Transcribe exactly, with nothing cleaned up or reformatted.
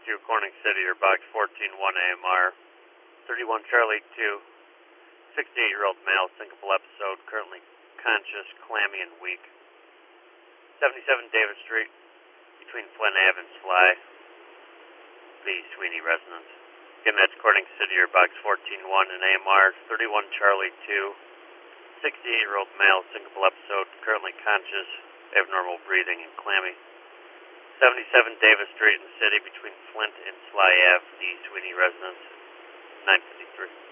two, Corning City, or box fourteen one A M R, thirty-one Charlie two, sixty-eight-year-old male, syncopal episode, currently conscious, clammy, and weak. seventy-seven Davis Street, between Flint Ave and Sly, the Sweeney residence. Again, that's Corning City, or box fourteen one in A M R, thirty-one Charlie two, sixty-eight-year-old male, syncopal episode, currently conscious, abnormal breathing, and clammy. seventy-seven Davis Street in the city between Flint and Sly Ave, the Sweeney residence, nine fifty-three.